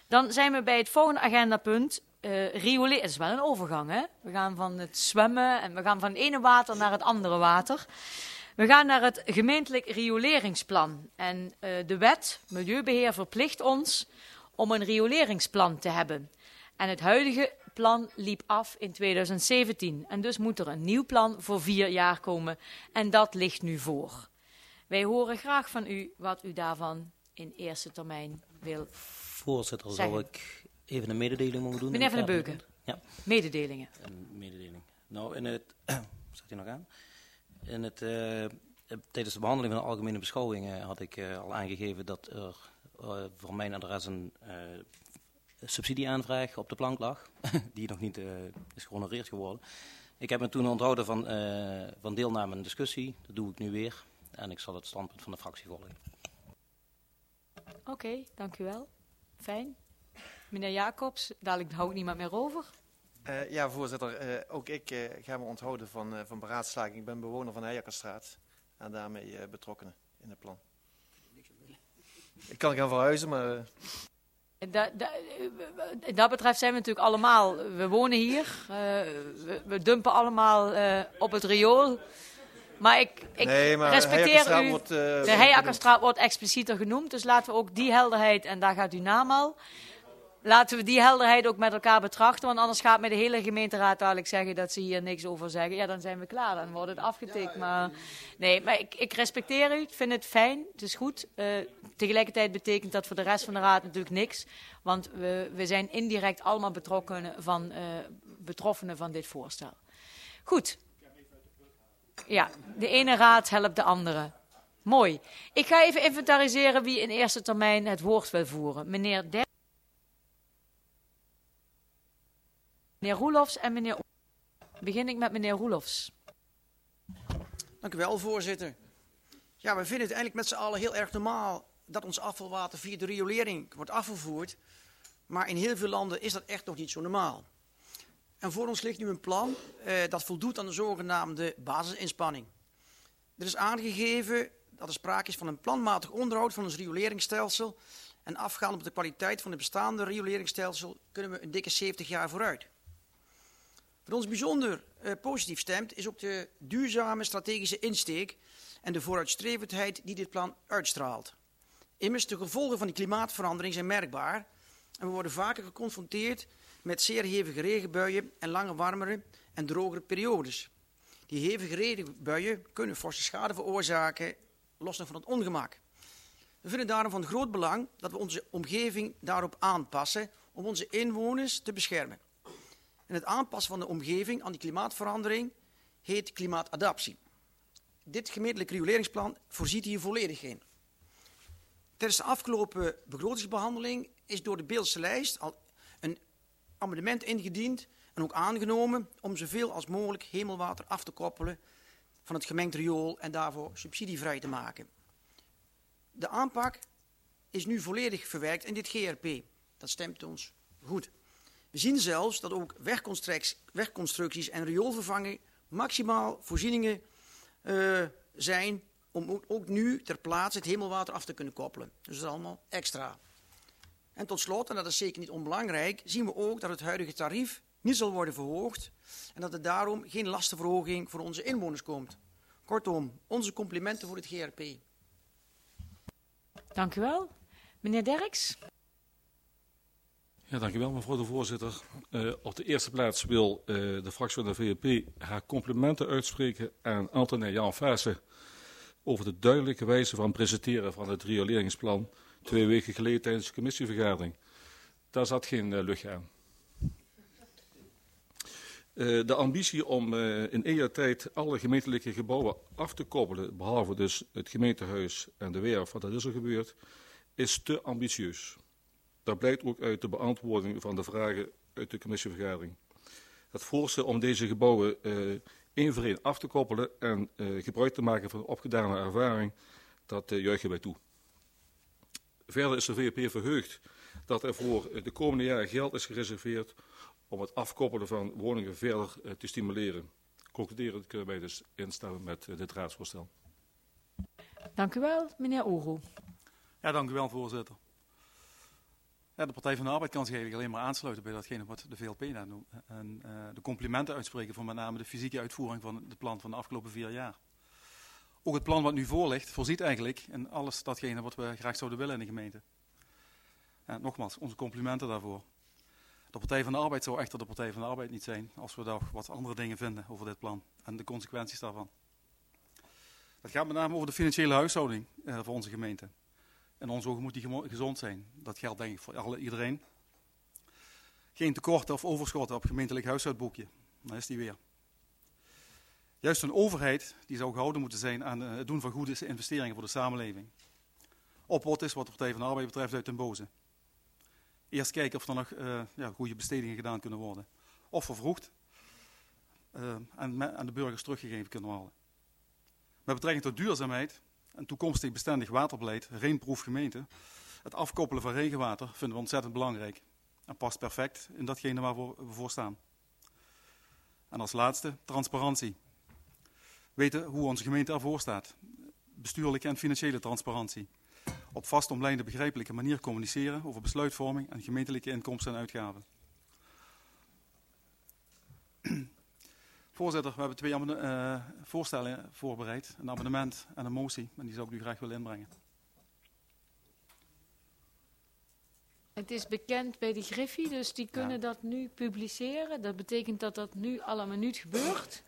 Dan zijn we bij het volgende agendapunt. Rioleren. Het is wel een overgang, hè? We gaan van het zwemmen en we gaan van het ene water naar het andere water. We gaan naar het gemeentelijk rioleringsplan. En de wet Milieubeheer verplicht ons om een rioleringsplan te hebben. En het huidige plan liep af in 2017. En dus moet er een nieuw plan voor 4 jaar komen. En dat ligt nu voor. Wij horen graag van u wat u daarvan in eerste termijn wil Voorzitter, zeggen. zal ik even een mededeling mogen doen? Meneer Van den Beuken. Ja. Mededelingen. Een mededeling. Nou, in het... Staat hij nog aan? Tijdens de behandeling van de algemene beschouwingen had ik al aangegeven dat er voor mijn adres een subsidieaanvraag op de plank lag, die nog niet is gehonoreerd geworden. Ik heb me toen onthouden van deelname aan de discussie. Dat doe ik nu weer. En ik zal het standpunt van de fractie volgen. Oké, dank u wel. Fijn. Meneer Jacobs, dadelijk houdt niemand meer over. Ja, voorzitter. Ook ik ga me onthouden van beraadslaging. Ik ben bewoner van de Heijakkerstraat en daarmee betrokken in het plan. Ik kan gaan verhuizen, maar... Dat betreft zijn we natuurlijk allemaal, we wonen hier, we dumpen allemaal op het riool. Maar ik respecteer u, de Heijakkerstraat wordt explicieter genoemd, dus laten we ook die helderheid, en daar gaat uw naam al, laten we die helderheid ook met elkaar betrachten, want anders gaat mij de hele gemeenteraad dadelijk zeggen dat ze hier niks over zeggen. Ja, dan zijn we klaar, dan wordt het afgetikt. Maar nee, maar ik respecteer u, ik vind het fijn, het is goed. Tegelijkertijd betekent dat voor de rest van de raad natuurlijk niks, want we zijn indirect allemaal betroffenen van dit voorstel. Goed. Ja, de ene raad helpt de andere. Mooi. Ik ga even inventariseren wie in eerste termijn het woord wil voeren. Meneer Roelofs en meneer... Begin ik met meneer Roelofs. Dank u wel, voorzitter. Ja, we vinden het eigenlijk met z'n allen heel erg normaal dat ons afvalwater via de riolering wordt afgevoerd. Maar in heel veel landen is dat echt nog niet zo normaal. En voor ons ligt nu een plan dat voldoet aan de zogenaamde basisinspanning. Er is aangegeven dat er sprake is van een planmatig onderhoud van ons rioleringsstelsel. En afgaand op de kwaliteit van het bestaande rioleringsstelsel kunnen we een dikke 70 jaar vooruit. Wat ons bijzonder positief stemt is ook de duurzame strategische insteek en de vooruitstrevendheid die dit plan uitstraalt. Immers, de gevolgen van die klimaatverandering zijn merkbaar en we worden vaker geconfronteerd met zeer hevige regenbuien en lange warmere en drogere periodes. Die hevige regenbuien kunnen forse schade veroorzaken, los nog van het ongemak. We vinden daarom van groot belang dat we onze omgeving daarop aanpassen om onze inwoners te beschermen. En het aanpassen van de omgeving aan die klimaatverandering heet klimaatadaptie. Dit gemeentelijk rioleringsplan voorziet hier volledig in. Tijdens de afgelopen begrotingsbehandeling is door de Beeldse lijst al een amendement ingediend en ook aangenomen om zoveel als mogelijk hemelwater af te koppelen van het gemengd riool en daarvoor subsidievrij te maken. De aanpak is nu volledig verwerkt in dit GRP. Dat stemt ons goed. We zien zelfs dat ook wegconstructies en rioolvervanging maximaal voorzieningen zijn om ook nu ter plaatse het hemelwater af te kunnen koppelen. Dus dat is allemaal extra. En tot slot, en dat is zeker niet onbelangrijk, zien we ook dat het huidige tarief niet zal worden verhoogd en dat er daarom geen lastenverhoging voor onze inwoners komt. Kortom, onze complimenten voor het GRP. Dank u wel. Meneer Derks. Ja, dank u wel, mevrouw de voorzitter. Op de eerste plaats wil de fractie van de VVP haar complimenten uitspreken aan Anton Jan Vaassen over de duidelijke wijze van presenteren van het rioleringsplan 2 weken geleden tijdens de commissievergadering. Daar zat geen lucht aan. De ambitie om in 1 jaar tijd alle gemeentelijke gebouwen af te koppelen, behalve dus het gemeentehuis en de werf, wat dat is er gebeurd, is te ambitieus. Dat blijkt ook uit de beantwoording van de vragen uit de commissievergadering. Het voorstel om deze gebouwen 1 voor 1 af te koppelen en gebruik te maken van opgedane ervaring, dat juichen wij toe. Verder is de VVP verheugd dat er voor de komende jaren geld is gereserveerd om het afkoppelen van woningen verder te stimuleren. Concluderend kunnen wij dus instemmen met dit raadsvoorstel. Dank u wel, meneer Oeroe. Ja, dank u wel, voorzitter. Ja, de Partij van de Arbeid kan zich eigenlijk alleen maar aansluiten bij datgene wat de VLP net noemt. En de complimenten uitspreken voor met name de fysieke uitvoering van het plan van de afgelopen 4 jaar. Ook het plan wat nu voor ligt, voorziet eigenlijk in alles datgene wat we graag zouden willen in de gemeente. En nogmaals, onze complimenten daarvoor. De Partij van de Arbeid zou echter de Partij van de Arbeid niet zijn als we daar wat andere dingen vinden over dit plan en de consequenties daarvan. Het gaat met name over de financiële huishouding voor onze gemeente. In onze ogen moet die gezond zijn. Dat geldt denk ik voor iedereen. Geen tekorten of overschotten op gemeentelijk huishoudboekje. Dan is die weer. Juist een overheid die zou gehouden moeten zijn aan het doen van goede investeringen voor de samenleving. Opbod is wat de Partij van de Arbeid betreft uit den boze. Eerst kijken of er nog goede bestedingen gedaan kunnen worden. Of vervroegd aan de burgers teruggegeven kunnen worden. Met betrekking tot duurzaamheid en toekomstig bestendig waterbeleid, rainproof gemeente, het afkoppelen van regenwater vinden we ontzettend belangrijk. En past perfect in datgene waar we voor staan. En als laatste, transparantie. Weten hoe onze gemeente ervoor staat. Bestuurlijke en financiële transparantie. Op vast omlijnde begrijpelijke manier communiceren over besluitvorming en gemeentelijke inkomsten en uitgaven. Voorzitter, we hebben 2 voorstellen voorbereid. Een amendement en een motie. En die zou ik nu graag willen inbrengen. Het is bekend bij de Griffie, dus die kunnen dat nu publiceren. Dat betekent dat dat nu al een minuut gebeurt.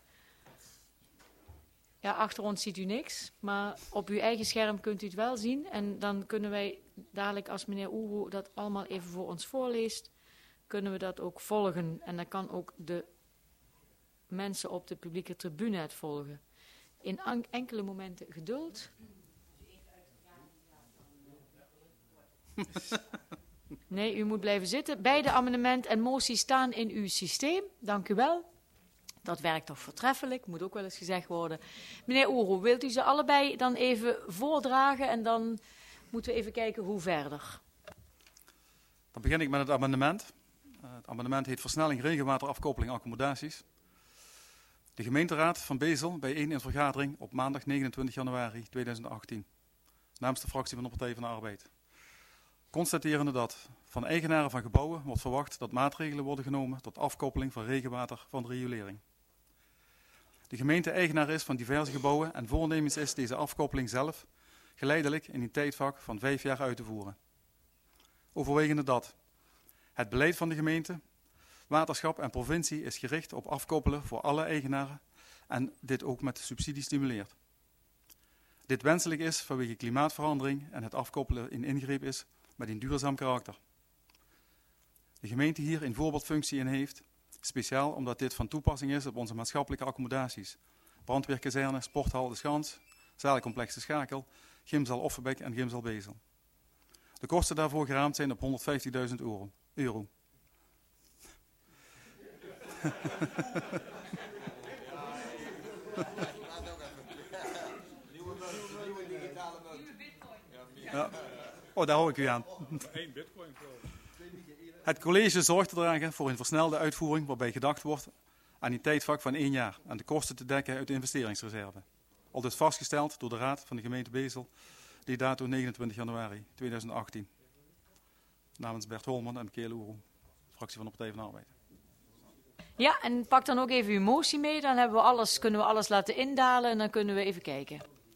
Ja, achter ons ziet u niks, maar op uw eigen scherm kunt u het wel zien. En dan kunnen wij dadelijk, als meneer Oeroe dat allemaal even voor ons voorleest, kunnen we dat ook volgen. En dan kan ook de mensen op de publieke tribune het volgen. In enkele momenten geduld. Nee, u moet blijven zitten. Beide amendement en motie staan in uw systeem. Dank u wel. Dat werkt toch voortreffelijk, moet ook wel eens gezegd worden. Meneer Oeroe, wilt u ze allebei dan even voordragen en dan moeten we even kijken hoe verder. Dan begin ik met het amendement. Het amendement heet Versnelling regenwaterafkoppeling accommodaties. De gemeenteraad van Bezel bijeen in vergadering op maandag 29 januari 2018. Namens de fractie van de Partij van de Arbeid. Constaterende dat van eigenaren van gebouwen wordt verwacht dat maatregelen worden genomen tot afkoppeling van regenwater van de riolering. De gemeente eigenaar is van diverse gebouwen en voornemens is deze afkoppeling zelf geleidelijk in een tijdvak van 5 jaar uit te voeren. Overwegende dat het beleid van de gemeente, waterschap en provincie is gericht op afkoppelen voor alle eigenaren en dit ook met subsidie stimuleert. Dit wenselijk is vanwege klimaatverandering en het afkoppelen in ingreep is met een duurzaam karakter. De gemeente hier een voorbeeldfunctie in heeft, speciaal omdat dit van toepassing is op onze maatschappelijke accommodaties. Brandweerkazerne, sporthal De Schans, zalencomplex De Schakel, gymzaal Offenbek en gymzaal Bezel. De kosten daarvoor geraamd zijn op €150.000. Ja. Oh, daar hou ik u aan. Het college zorgt te dragen voor een versnelde uitvoering waarbij gedacht wordt aan een tijdvak van 1 jaar en de kosten te dekken uit de investeringsreserve. Al dus vastgesteld door de Raad van de gemeente Bezel, die dato 29 januari 2018. Namens Bert Holman en Michael Oeroe, fractie van de Partij van de Arbeid. Ja, en pak dan ook even uw motie mee, dan kunnen we alles laten indalen en dan kunnen we even kijken.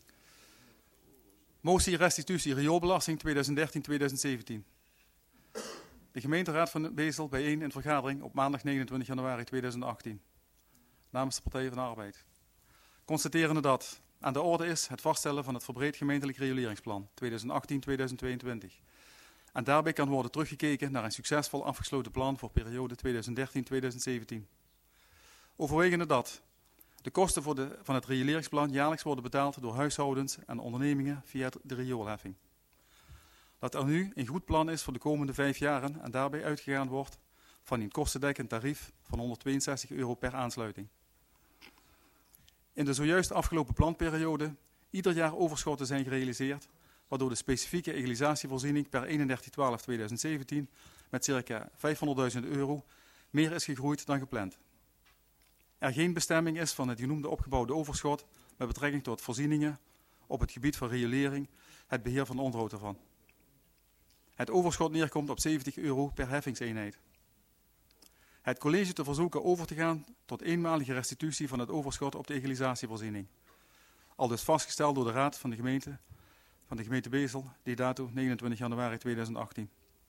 Motie restitutie rioolbelasting 2013-2017. De gemeenteraad van Bezel bijeen in vergadering op maandag 29 januari 2018. Namens de Partij van de Arbeid. Constaterende dat aan de orde is het vaststellen van het verbreed gemeentelijk rioleringsplan 2018-2022. En daarbij kan worden teruggekeken naar een succesvol afgesloten plan voor periode 2013-2017. Overwegende dat de kosten van het rioleringsplan jaarlijks worden betaald door huishoudens en ondernemingen via de rioolheffing. Dat er nu een goed plan is voor de komende 5 jaren en daarbij uitgegaan wordt van een kostendekkend tarief van €162 per aansluiting. In de zojuist afgelopen planperiode ieder jaar overschotten zijn gerealiseerd, waardoor de specifieke egalisatievoorziening per 31/12/2017 met circa €500.000 meer is gegroeid dan gepland. Er geen bestemming is van het genoemde opgebouwde overschot met betrekking tot voorzieningen op het gebied van riolering, het beheer van onderhoud ervan. Het overschot neerkomt op €70 per heffingseenheid. Het college te verzoeken over te gaan tot eenmalige restitutie van het overschot op de egalisatievoorziening. Aldus vastgesteld door de Raad van de gemeente Bezel, die dato 29 januari 2018.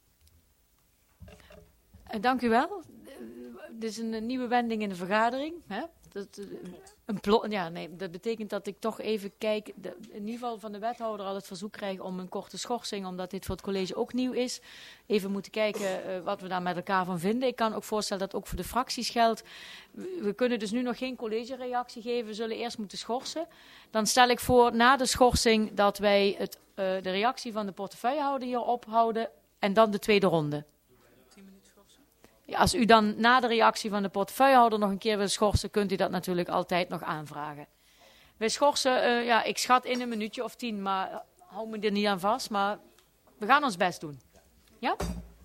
Dank u wel. Dit is een nieuwe wending in de vergadering. Hè? Dat betekent dat ik toch even kijk, in ieder geval van de wethouder al het verzoek krijg om een korte schorsing, omdat dit voor het college ook nieuw is. Even moeten kijken wat we daar met elkaar van vinden. Ik kan ook voorstellen dat het ook voor de fracties geldt. We kunnen dus nu nog geen collegereactie geven, we zullen eerst moeten schorsen. Dan stel ik voor na de schorsing dat wij de reactie van de portefeuillehouder hier ophouden en dan de tweede ronde. Ja, als u dan na de reactie van de portefeuillehouder nog een keer wil schorsen, kunt u dat natuurlijk altijd nog aanvragen. Wij schorsen, ik schat in een minuutje of 10, maar hou me er niet aan vast. Maar we gaan ons best doen. Ja?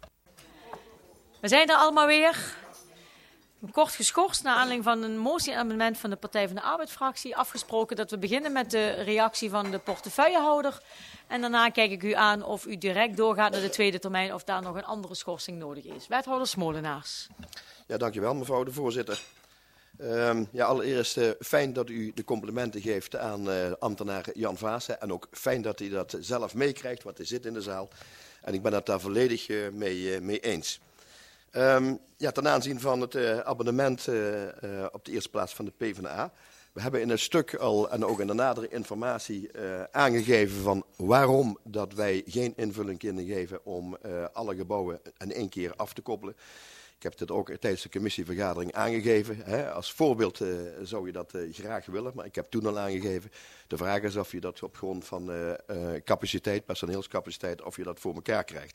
We zijn er allemaal weer. Kort geschorst naar aanleiding van een motie-amendement van de Partij van de Arbeid-fractie. Afgesproken dat we beginnen met de reactie van de portefeuillehouder. En daarna kijk ik u aan of u direct doorgaat naar de tweede termijn of daar nog een andere schorsing nodig is. Wethouder Smolenaars. Ja, dankjewel mevrouw de voorzitter. Allereerst fijn dat u de complimenten geeft aan ambtenaar Jan Vaassen. En ook fijn dat hij dat zelf meekrijgt, want hij zit in de zaal. En ik ben het daar volledig mee eens. Ten aanzien van het abonnement op de eerste plaats van de PvdA. We hebben in een stuk al en ook in de nadere informatie aangegeven van waarom dat wij geen invulling kunnen geven om alle gebouwen in één keer af te koppelen. Ik heb dit ook tijdens de commissievergadering aangegeven. Hè. Als voorbeeld zou je dat graag willen, maar ik heb toen al aangegeven. De vraag is of je dat op grond van capaciteit, personeelscapaciteit, of je dat voor elkaar krijgt.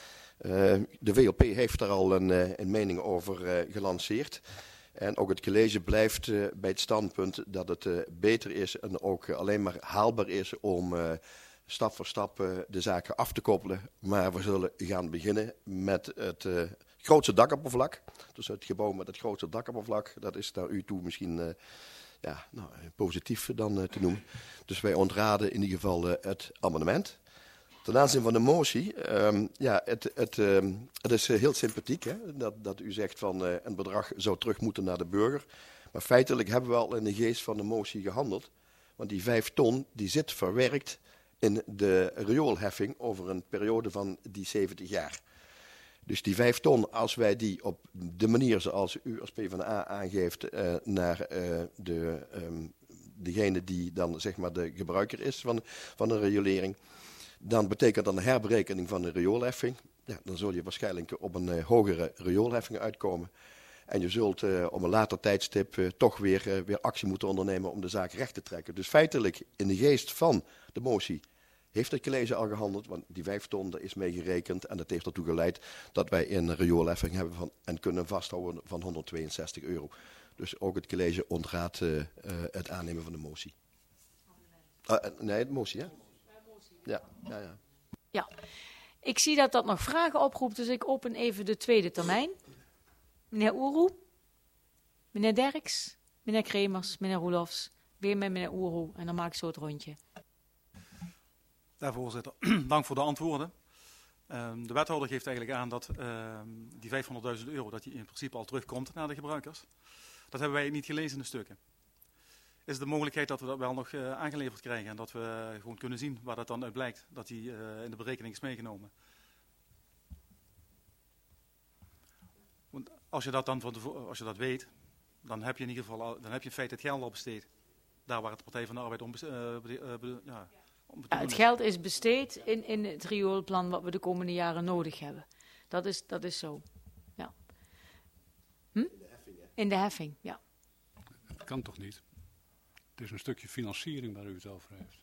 De VLP heeft daar al een mening over gelanceerd. En ook het college blijft bij het standpunt dat het beter is en ook alleen maar haalbaar is om stap voor stap de zaken af te koppelen. Maar we zullen gaan beginnen met het grootste dakoppervlak. Dus het gebouw met het grootste dakoppervlak, dat is naar u toe misschien positief dan te noemen. Dus wij ontraden in ieder geval het amendement. Ten aanzien van de motie, het is heel sympathiek hè, dat u zegt van een bedrag zou terug moeten naar de burger. Maar feitelijk hebben we al in de geest van de motie gehandeld. Want die 5 ton die zit verwerkt in de rioolheffing over een periode van die 70 jaar. Dus die 5 ton, als wij die op de manier zoals u als PvdA aangeeft naar degene die dan zeg maar de gebruiker is van de riolering. Dan betekent dat een herberekening van de rioolheffing. Ja, dan zul je waarschijnlijk op een hogere rioolheffing uitkomen. En je zult op een later tijdstip toch weer actie moeten ondernemen om de zaak recht te trekken. Dus feitelijk in de geest van de motie heeft het college al gehandeld. Want die 5 ton daar is mee gerekend. En dat heeft ertoe geleid dat wij een rioolheffing hebben en kunnen vasthouden van €162. Dus ook het college ontraadt het aannemen van de motie. Nee, de motie hè? Ja, ik zie dat nog vragen oproept, dus ik open even de tweede termijn. Meneer Oeroe, meneer Derks, meneer Kremers, meneer Roelofs, weer met meneer Oeroe en dan maak ik zo het rondje. Ja, voorzitter. Dank voor de antwoorden. De wethouder geeft eigenlijk aan dat die €500.000 dat die in principe al terugkomt naar de gebruikers. Dat hebben wij niet gelezen in de stukken. Is de mogelijkheid dat we dat wel nog aangeleverd krijgen en dat we gewoon kunnen zien waar dat dan uit blijkt, dat die in de berekening is meegenomen? Want als je dat dan als je dat weet, dan heb je in ieder geval dan heb je in feite het geld al besteed. Daar waar het Partij van de Arbeid om het geld is besteed in het rioolplan wat we de komende jaren nodig hebben. Dat is zo. Ja. In de heffing, ja. Dat kan toch niet? Het is een stukje financiering waar u het over heeft.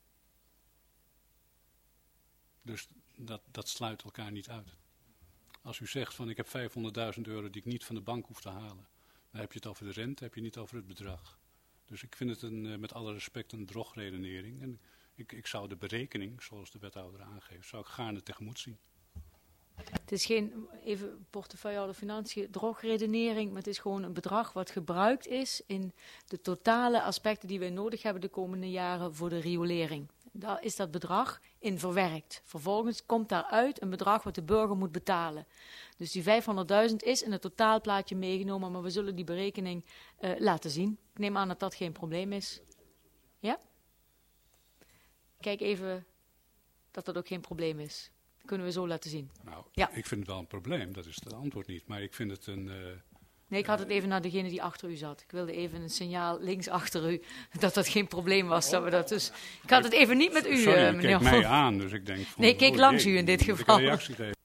Dus dat sluit elkaar niet uit. Als u zegt van ik heb €500.000 die ik niet van de bank hoef te halen. Dan heb je het over de rente, heb je niet over het bedrag. Dus ik vind het met alle respect een drogredenering. En ik zou de berekening, zoals de wethouder aangeeft, zou ik gaarne tegemoet zien. Het is geen, even portefeuillehouder financiën, drogredenering, maar het is gewoon een bedrag wat gebruikt is in de totale aspecten die wij nodig hebben de komende jaren voor de riolering. Daar is dat bedrag in verwerkt. Vervolgens komt daaruit een bedrag wat de burger moet betalen. Dus die 500.000 is in het totaalplaatje meegenomen, maar we zullen die berekening laten zien. Ik neem aan dat dat geen probleem is. Ja? Kijk even dat dat ook geen probleem is. Dat kunnen we zo laten zien. Nou, ja. Ik vind het wel een probleem, dat is het antwoord niet. Maar ik vind het een... Nee, ik had het even naar degene die achter u zat. Ik wilde even een signaal links achter u dat dat geen probleem was. Dat we dat dus... Ik had het even niet met u, sorry, meneer. Kijk mij aan, dus ik denk van... Nee, ik keek langs u in dit geval. Ik een reactie geven.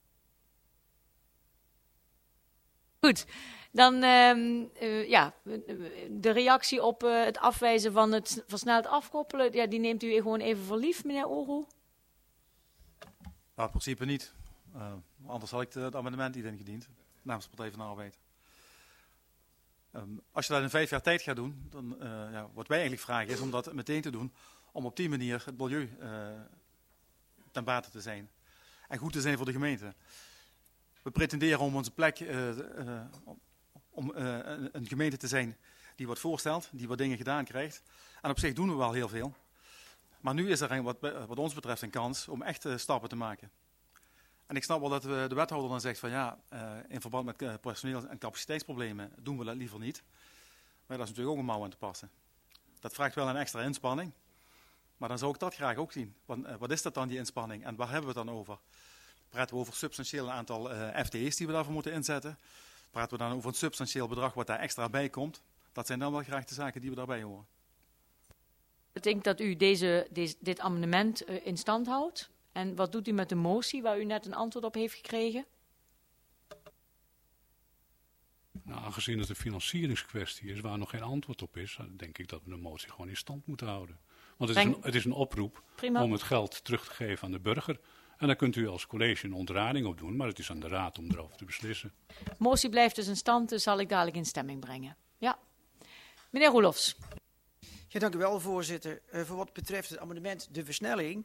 Goed, dan de reactie op het afwijzen van het versneld afkoppelen, ja, die neemt u gewoon even voor lief, meneer Oru? Nou, in principe niet. Anders had ik het amendement niet ingediend, namens de Partij van de Arbeid. Als je dat in 5 jaar tijd gaat doen, dan wat wij eigenlijk vragen is om dat meteen te doen, om op die manier het milieu ten bate te zijn. En goed te zijn voor de gemeente. We pretenderen om onze plek, een gemeente te zijn die wat voorstelt, die wat dingen gedaan krijgt. En op zich doen we wel heel veel. Maar nu is er wat ons betreft een kans om echt stappen te maken. En ik snap wel dat de wethouder dan zegt van ja, in verband met personeel- en capaciteitsproblemen doen we dat liever niet. Maar dat is natuurlijk ook een mouw aan te passen. Dat vraagt wel een extra inspanning. Maar dan zou ik dat graag ook zien. Want, wat is dat dan, die inspanning? En waar hebben we het dan over? Praten we over een substantieel aantal FTE's die we daarvoor moeten inzetten? Praten we dan over een substantieel bedrag wat daar extra bij komt? Dat zijn dan wel graag de zaken die we daarbij horen. Ik denk dat u dit amendement in stand houdt. En wat doet u met de motie waar u net een antwoord op heeft gekregen? Nou, aangezien het een financieringskwestie is waar nog geen antwoord op is, dan denk ik dat we de motie gewoon in stand moeten houden. Want het is een oproep om het geld terug te geven aan de burger. En daar kunt u als college een ontrading op doen, maar het is aan de raad om erover te beslissen. Motie blijft dus in stand, dus zal ik dadelijk in stemming brengen. Ja. Meneer Roelofs. Ja, dank u wel, voorzitter. Voor wat betreft het amendement de versnelling,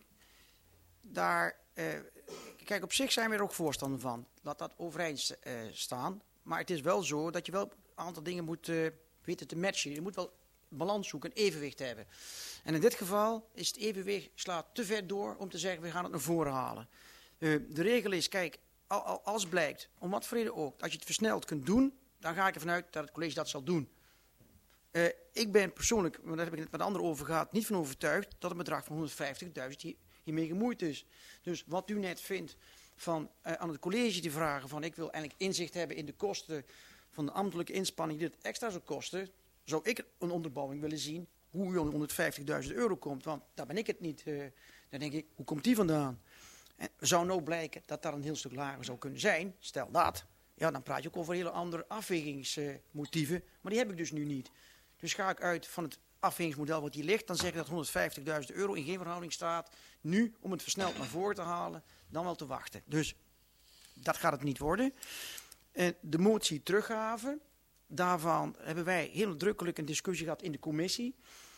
kijk, op zich zijn we er ook voorstander van. Laat dat overeind staan. Maar het is wel zo dat je wel een aantal dingen moet weten te matchen. Je moet wel balans zoeken, een evenwicht hebben. En in dit geval is het evenwicht slaat te ver door om te zeggen we gaan het naar voren halen. De regel is, kijk, als blijkt, om wat voor reden ook, als je het versneld kunt doen, dan ga ik ervan uit dat het college dat zal doen. Ik ben persoonlijk, maar daar heb ik het met anderen over gehad, niet van overtuigd dat een bedrag van 150.000 hiermee gemoeid is. Dus wat u net vindt van aan het college te vragen van ik wil eigenlijk inzicht hebben in de kosten van de ambtelijke inspanning die het extra zou kosten, zou ik een onderbouwing willen zien hoe u aan €150.000 komt. Want daar ben ik het niet. Dan denk ik, hoe komt die vandaan? En zou nou blijken dat dat een heel stuk lager zou kunnen zijn, stel dat, ja, dan praat je ook over hele andere afwegingsmotieven, maar die heb ik dus nu niet. Dus ga ik uit van het afwegingsmodel wat hier ligt, dan zeg ik dat €150.000 in geen verhouding staat, nu om het versneld naar voren te halen, dan wel te wachten. Dus dat gaat het niet worden. De motie teruggave, daarvan hebben wij heel nadrukkelijk een discussie gehad in de commissie.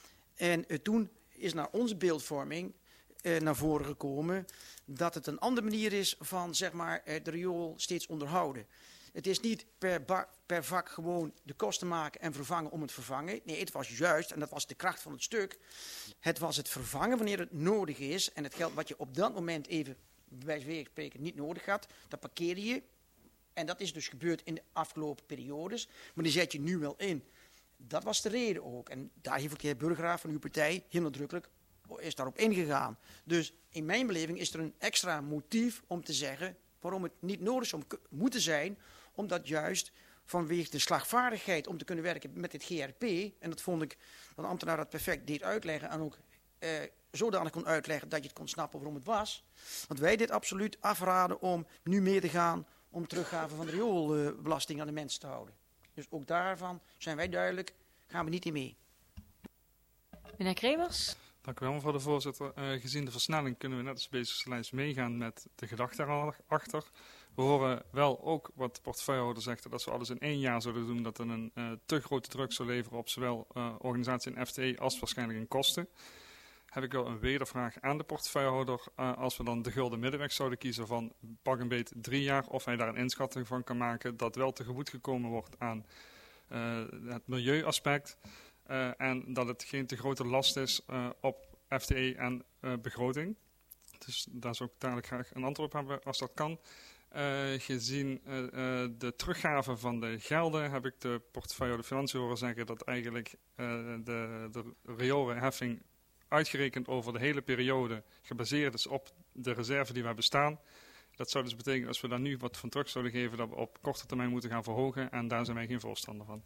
En toen is naar onze beeldvorming naar voren gekomen dat het een andere manier is van zeg maar, de riool steeds onderhouden. Het is niet per vak gewoon de kosten maken en vervangen om het vervangen. Nee, het was juist, en dat was de kracht van het stuk, het was het vervangen wanneer het nodig is. En het geld wat je op dat moment even, bij wijze van spreken, niet nodig had, dat parkeerde je. En dat is dus gebeurd in de afgelopen periodes. Maar die zet je nu wel in. Dat was de reden ook. En daar heeft ook de heer Burgraaf van uw partij heel nadrukkelijk is daarop ingegaan. Dus in mijn beleving is er een extra motief om te zeggen waarom het niet nodig zou moeten zijn. Omdat juist vanwege de slagvaardigheid om te kunnen werken met dit GRP. En dat vond ik dat de ambtenaar dat perfect deed uitleggen. En ook zodanig kon uitleggen dat je het kon snappen waarom het was. Want wij dit absoluut afraden om nu mee te gaan om teruggave van de rioolbelasting aan de mensen te houden. Dus ook daarvan zijn wij duidelijk, gaan we niet in mee. Meneer Kremers. Dank u wel, mevrouw de voorzitter. Gezien de versnelling kunnen we net als beziglijst meegaan met de gedachte erachter. We horen wel ook wat de portefeuillehouder zegt, dat als we alles in 1 jaar zouden doen, dat er een te grote druk zou leveren op zowel organisatie en FTE als waarschijnlijk in kosten. Heb ik wel een wedervraag aan de portefeuillehouder. Als we dan de gulden middenweg zouden kiezen van pak een beet 3 jaar, of hij daar een inschatting van kan maken dat wel tegemoet gekomen wordt aan het milieuaspect. En dat het geen te grote last is op FTE en begroting. Dus daar zou ik dadelijk graag een antwoord op hebben als dat kan. Gezien de teruggave van de gelden heb ik de portefeuille de Financiën horen zeggen dat eigenlijk de rioolheffing uitgerekend over de hele periode gebaseerd is op de reserve die we hebben staan. Dat zou dus betekenen als we daar nu wat van terug zouden geven dat we op korte termijn moeten gaan verhogen en daar zijn wij geen voorstander van.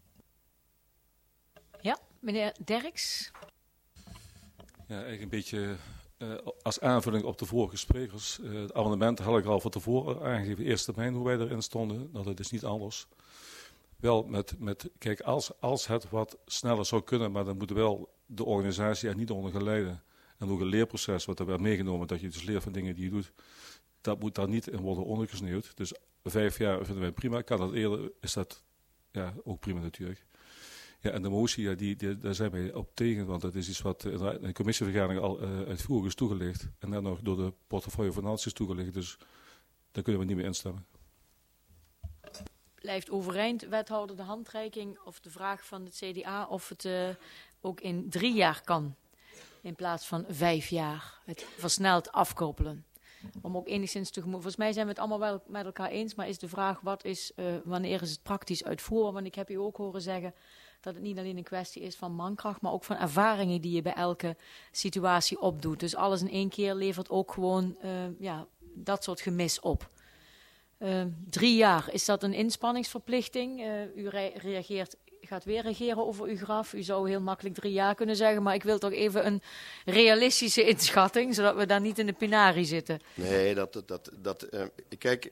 Ja, meneer Derks. Ja, eigenlijk een beetje als aanvulling op de vorige sprekers. Het amendement had ik al van tevoren aangegeven, de eerste termijn hoe wij erin stonden. Dat het is niet anders. Wel kijk, als het wat sneller zou kunnen, maar dan moet wel de organisatie er niet onder gaan lijden. En ook een leerproces wat er werd meegenomen, dat je dus leert van dingen die je doet. Dat moet daar niet in worden ondergesneeuwd. Dus 5 jaar vinden wij prima. Kan dat eerder, is dat ook prima natuurlijk. Ja, en de motie, daar zijn wij op tegen, want dat is iets wat in de commissievergadering al uitvoerig is toegelicht. En dan nog door de portefeuille Financiën is toegelicht, dus daar kunnen we niet meer instemmen. Blijft overeind, wethouder, de handreiking of de vraag van het CDA of het ook in 3 jaar kan, in plaats van 5 jaar, het versneld afkoppelen. Om ook enigszins te gemoed. Volgens mij zijn we het allemaal wel met elkaar eens, maar is de vraag wanneer is het praktisch uitvoerbaar? Want ik heb u ook horen zeggen dat het niet alleen een kwestie is van mankracht, maar ook van ervaringen die je bij elke situatie opdoet. Dus alles in 1 keer levert ook gewoon dat soort gemis op. 3 jaar, is dat een inspanningsverplichting? U gaat weer regeren over uw graf. U zou heel makkelijk 3 jaar kunnen zeggen, maar ik wil toch even een realistische inschatting, zodat we daar niet in de penarie zitten. Nee, kijk,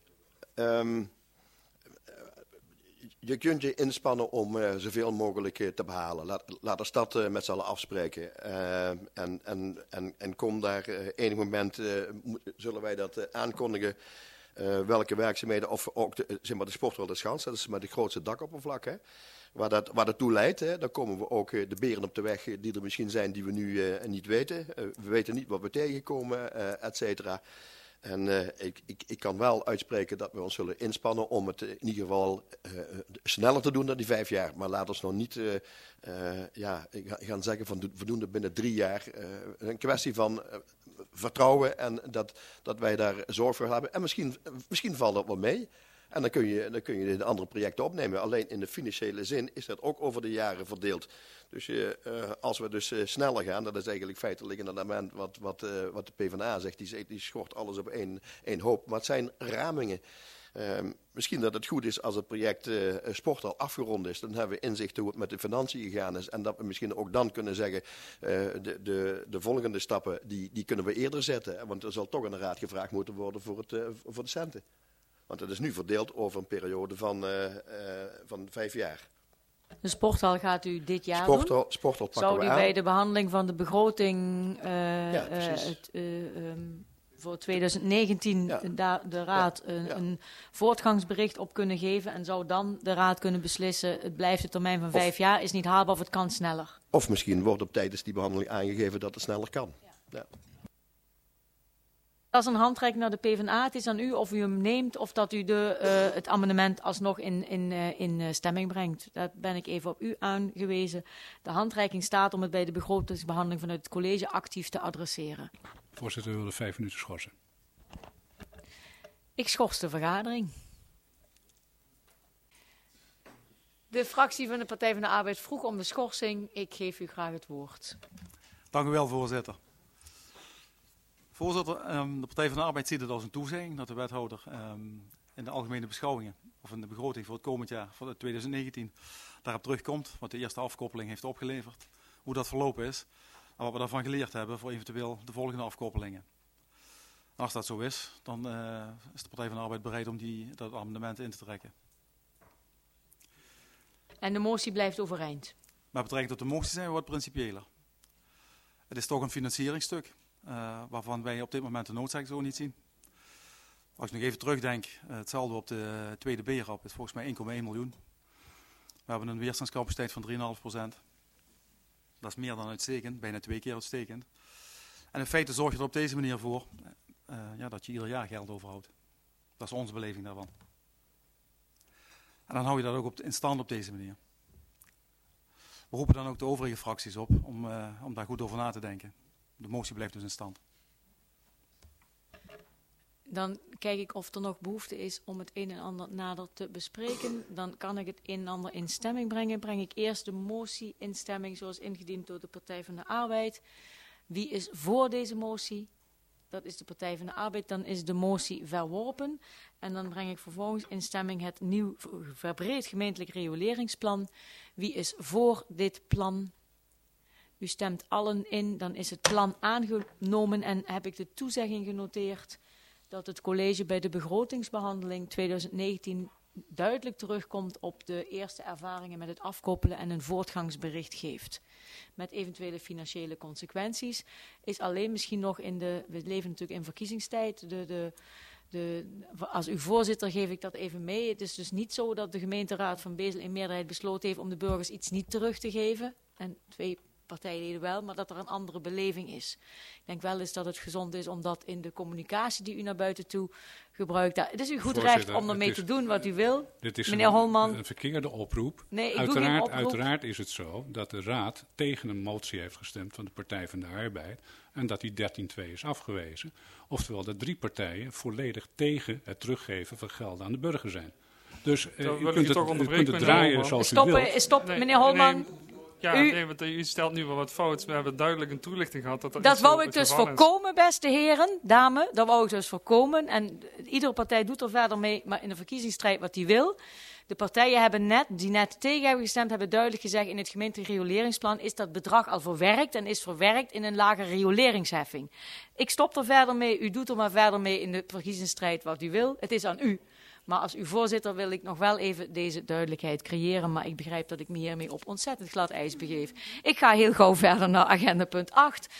je kunt je inspannen om zoveel mogelijk te behalen. Laat ons dat met z'n allen afspreken. En kom daar enig moment, zullen wij dat aankondigen. Welke werkzaamheden, of ook de Sporthal de Schans, dat is met het grootste dakoppervlak, hè, waar dat toe leidt. Hè, dan komen we ook de beren op de weg die er misschien zijn die we nu niet weten. We weten niet wat we tegenkomen, et cetera. En ik kan wel uitspreken dat we ons zullen inspannen om het in ieder geval sneller te doen dan die 5 jaar. Maar laat ons nog niet gaan zeggen van we doen het binnen 3 jaar. Een kwestie van vertrouwen en dat wij daar zorg voor hebben. En misschien valt dat wel mee. En dan kun je de andere projecten opnemen. Alleen in de financiële zin is dat ook over de jaren verdeeld. Dus als we dus sneller gaan, dat is eigenlijk feitelijk een amendement wat de PvdA zegt. Die schort alles op één hoop. Maar het zijn ramingen. Misschien dat het goed is als het project Sporthal afgerond is. Dan hebben we inzicht hoe het met de financiën gegaan is. En dat we misschien ook dan kunnen zeggen, de volgende stappen die kunnen we eerder zetten. Want er zal toch aan de raad gevraagd moeten worden voor de centen. Want het is nu verdeeld over een periode van 5 jaar. De Sporthal gaat u dit jaar doen? Sporthal pakken Zou we u aan. bij de behandeling van de begroting voor 2019 de raad een voortgangsbericht op kunnen geven? En zou dan de raad kunnen beslissen, het blijft de termijn van 5 jaar, is niet haalbaar of het kan sneller? Of misschien wordt op tijdens die behandeling aangegeven dat het sneller kan. Ja. Dat is een handreiking naar de PvdA. Het is aan u of u hem neemt of dat u het amendement alsnog in stemming brengt. Daar ben ik even op u aangewezen. De handreiking staat om het bij de begrotingsbehandeling vanuit het college actief te adresseren. Voorzitter, we willen 5 minuten schorsen. Ik schors de vergadering. De fractie van de Partij van de Arbeid vroeg om de schorsing. Ik geef u graag het woord. Dank u wel, voorzitter. Voorzitter, de Partij van de Arbeid ziet het als een toezegging dat de wethouder in de algemene beschouwingen of in de begroting voor het komend jaar, voor 2019, daarop terugkomt wat de eerste afkoppeling heeft opgeleverd, hoe dat verlopen is en wat we daarvan geleerd hebben voor eventueel de volgende afkoppelingen. En als dat zo is, dan is de Partij van de Arbeid bereid om dat amendement in te trekken. En de motie blijft overeind? Met betrekking tot de motie zijn we wat principiëler. Het is toch een financieringsstuk. Waarvan wij op dit moment de noodzaak zo niet zien. Als ik nog even terugdenk, het saldo op de tweede B-rap is volgens mij 1,1 miljoen. We hebben een weerstandscapaciteit van 3,5%. Dat is meer dan uitstekend, bijna 2 keer uitstekend. En in feite zorg je er op deze manier voor dat je ieder jaar geld overhoudt. Dat is onze beleving daarvan. En dan hou je dat ook in stand op deze manier. We roepen dan ook de overige fracties op om daar goed over na te denken. De motie blijft dus in stand. Dan kijk ik of er nog behoefte is om het een en ander nader te bespreken. Dan kan ik het een en ander in stemming brengen. Breng ik eerst de motie in stemming zoals ingediend door de Partij van de Arbeid. Wie is voor deze motie? Dat is de Partij van de Arbeid. Dan is de motie verworpen. En dan breng ik vervolgens in stemming het nieuw verbreed gemeentelijk rioleringsplan. Wie is voor dit plan? U stemt allen in. Dan is het plan aangenomen en heb ik de toezegging genoteerd dat het college bij de begrotingsbehandeling 2019 duidelijk terugkomt op de eerste ervaringen met het afkoppelen en een voortgangsbericht geeft. Met eventuele financiële consequenties. Is alleen misschien nog we leven natuurlijk in verkiezingstijd, als uw voorzitter geef ik dat even mee. Het is dus niet zo dat de gemeenteraad van Bezel in meerderheid besloten heeft om de burgers iets niet terug te geven. En 2 partijleden wel, maar dat er een andere beleving is. Ik denk wel eens dat het gezond is om dat in de communicatie die u naar buiten toe gebruikt. Het is uw goed recht om ermee te doen wat u wil. Dit is meneer Holman. Een verkeerde oproep. Nee, Uiteraard is het zo dat de raad tegen een motie heeft gestemd van de Partij van de Arbeid en dat die 13-2 is afgewezen. Oftewel dat 3 partijen volledig tegen het teruggeven van geld aan de burger zijn. Dus u kunt het draaien zoals u wilt. Stop, meneer Holman. Nee. Ja, want u stelt nu wel wat fout. We hebben duidelijk een toelichting gehad. Dat wou ik dus voorkomen, beste heren, dame. Dat wou ik dus voorkomen. En iedere partij doet er verder mee, maar in de verkiezingsstrijd wat hij wil. De partijen hebben die net tegen hebben gestemd, hebben duidelijk gezegd in het gemeentelijk rioleringsplan is dat bedrag al verwerkt en is verwerkt in een lage rioleringsheffing. Ik stop er verder mee, u doet er maar verder mee in de verkiezingsstrijd wat u wil. Het is aan u. Maar als uw voorzitter wil ik nog wel even deze duidelijkheid creëren. Maar ik begrijp dat ik me hiermee op ontzettend glad ijs begeef. Ik ga heel gauw verder naar agenda punt 8.